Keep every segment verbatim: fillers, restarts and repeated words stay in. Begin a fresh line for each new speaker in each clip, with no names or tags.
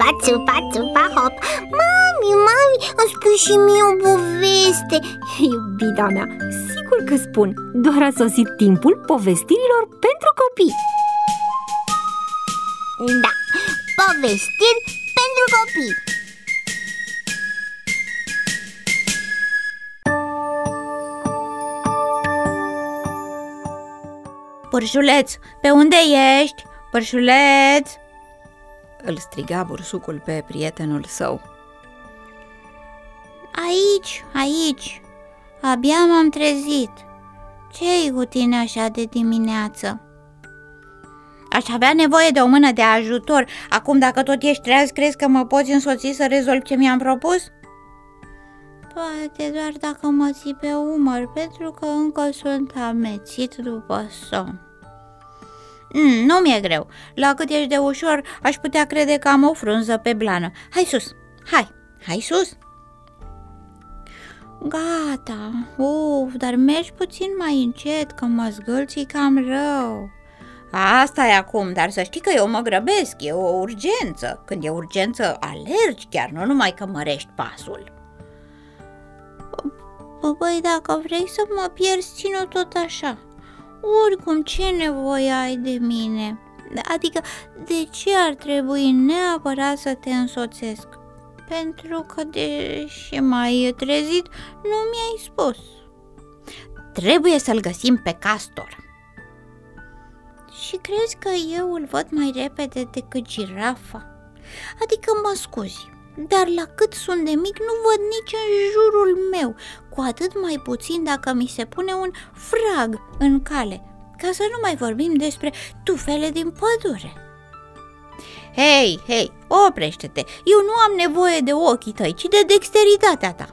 țupa, țupa, hop. Mami, mami, îmi spui și mie o poveste.
Iubita mea, sigur că spun. Doar a sosit timpul povestirilor pentru copii.
Da, povestiri pentru copii.
Părșuleț, pe unde ești? Părșuleț! Îl striga bursucul pe prietenul său.
Aici, aici, abia m-am trezit. Ce-i cu tine așa de dimineață?
Aș avea nevoie de o mână de ajutor. Acum, dacă tot ești treaz, crezi că mă poți însoți să rezolv ce mi-am propus?
Poate doar dacă mă ții pe umăr, pentru că încă sunt amețit după somn.
Mm, nu mi-e greu. La cât ești de ușor, aș putea crede că am o frunză pe blană. Hai sus, hai, hai sus.
Gata, uf, dar mergi puțin mai încet, că mă zgâlții cam rău.
Asta e acum, dar să știi că eu mă grăbesc, e o urgență. Când e urgență, alergi chiar, nu numai că mărești pasul.
Băi, dacă vrei să mă pierzi, țin-o tot așa. Oricum, ce nevoie ai de mine? Adică, de ce ar trebui neapărat să te însoțesc? Pentru că, deși m-ai trezit, nu mi-ai spus.
Trebuie să-l găsim pe Castor.
Și crezi că eu îl văd mai repede decât girafa? Adică mă scuzi, dar la cât sunt de mic nu văd nici în jurul meu, cu atât mai puțin dacă mi se pune un frag în cale, ca să nu mai vorbim despre tufele din pădure.
Hei, hei, oprește-te, eu nu am nevoie de ochii tăi, ci de dexteritatea ta.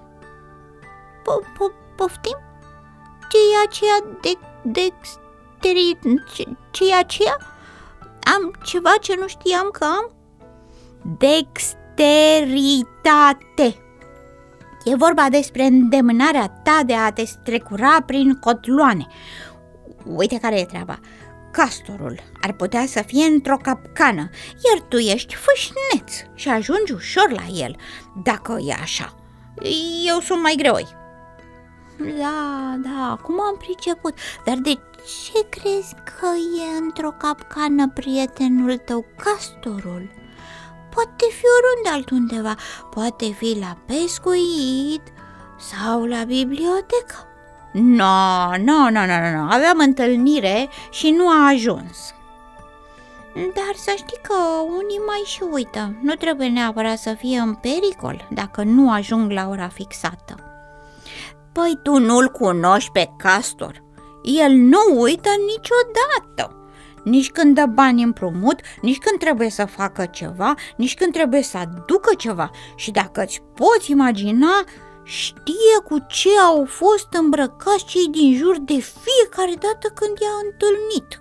Poftim? Ce-i aceea de dexteri... Ce-i aceea? Am ceva ce nu știam că am?
Dexteritate. E vorba despre îndemânarea ta de a te strecura prin cotloane. Uite care e treaba. Castorul ar putea să fie într-o capcană, iar tu ești fâșneț și ajungi ușor la el. Dacă e așa, eu sunt mai greoi.
Da, da, acum am priceput. Dar de ce crezi că e într-o capcană prietenul tău, Castorul? Poate fi oriunde altundeva, poate fi la pescuit sau la bibliotecă.
No, no, no, no, no, aveam întâlnire și nu a ajuns.
Dar să știi că unii mai și uită. Nu trebuie neapărat să fie în pericol dacă nu ajung la ora fixată.
Păi tu nu-l cunoști pe Castor. El nu uită niciodată. Nici când dă bani împrumut, nici când trebuie să facă ceva, nici când trebuie să aducă ceva. Și dacă îți poți imagina, știe cu ce au fost îmbrăcați cei din jur de fiecare dată când i-a întâlnit.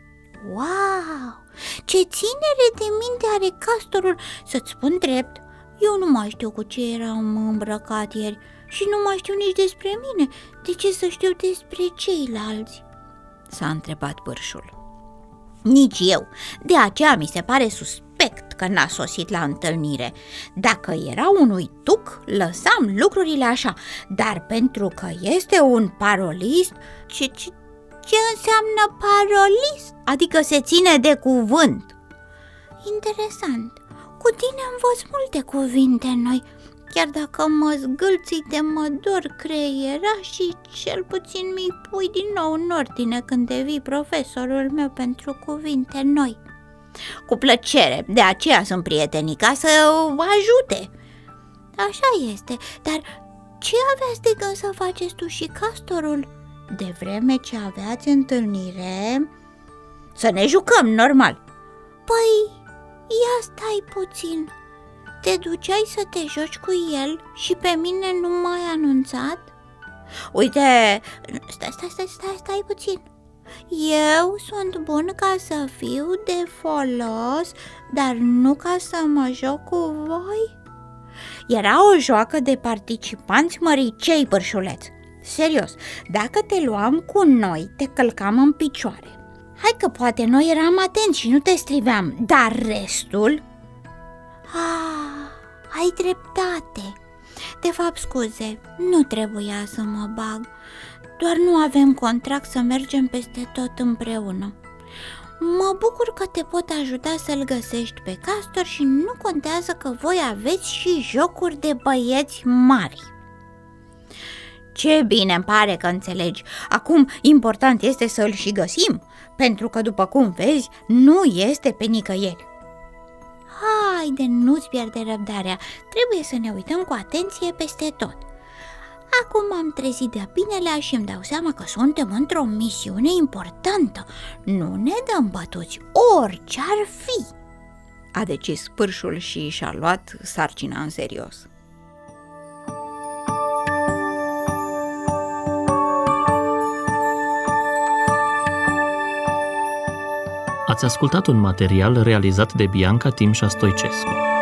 Wow! Ce ținere de minte are Castorul! Să-ți spun drept, eu nu mai știu cu ce eram îmbrăcat ieri și nu mai știu nici despre mine. De ce să știu despre ceilalți?
S-a întrebat pârșul. Nici eu, de aceea mi se pare suspect că n-a sosit la întâlnire. Dacă era un uituc, lăsam lucrurile așa, dar pentru că este un parolist...
Ce, ce, ce înseamnă parolist?
Adică se ține de cuvânt.
Interesant, cu tine învăț multe cuvinte noi, chiar dacă mă zgâlții de mă dor creiera și cel puțin mi pui din nou în ordine când devii profesorul meu pentru cuvinte noi.
Cu plăcere, de aceea sunt prietenii, ca să o ajute.
Așa este, dar ce aveați de gând să faceți tu și Castorul? De vreme ce aveați întâlnire...
Să ne jucăm, normal.
Păi, ia stai puțin. Te duceai să te joci cu el și pe mine nu m-ai anunțat?
Uite...
Stai, stai, stai, stai, stai puțin. Eu sunt bun ca să fiu de folos, dar nu ca să mă joc cu voi?
Era o joacă de participanți măricei, pârșuleț. Serios, dacă te luam cu noi, te călcam în picioare. Hai că poate noi eram atenți și nu te striveam, dar restul...
Ah, ai dreptate. De fapt, scuze, nu trebuia să mă bag. Doar nu avem contract să mergem peste tot împreună. Mă bucur că te pot ajuta să-l găsești pe Castor și nu contează că voi aveți și jocuri de băieți mari.
Ce bine îmi pare că înțelegi. Acum important este să îl și găsim, pentru că, după cum vezi, nu este pe nicăieri.
Haide, nu-ți pierde răbdarea, trebuie să ne uităm cu atenție peste tot. Acum am trezit de binelea și îmi dau seama că suntem într-o misiune importantă. Nu ne dăm bătuți, orice-ar fi.
A decis Pârșul și și-a luat sarcina în serios.
Ați ascultat un material realizat de Bianca Timșa Stoicescu.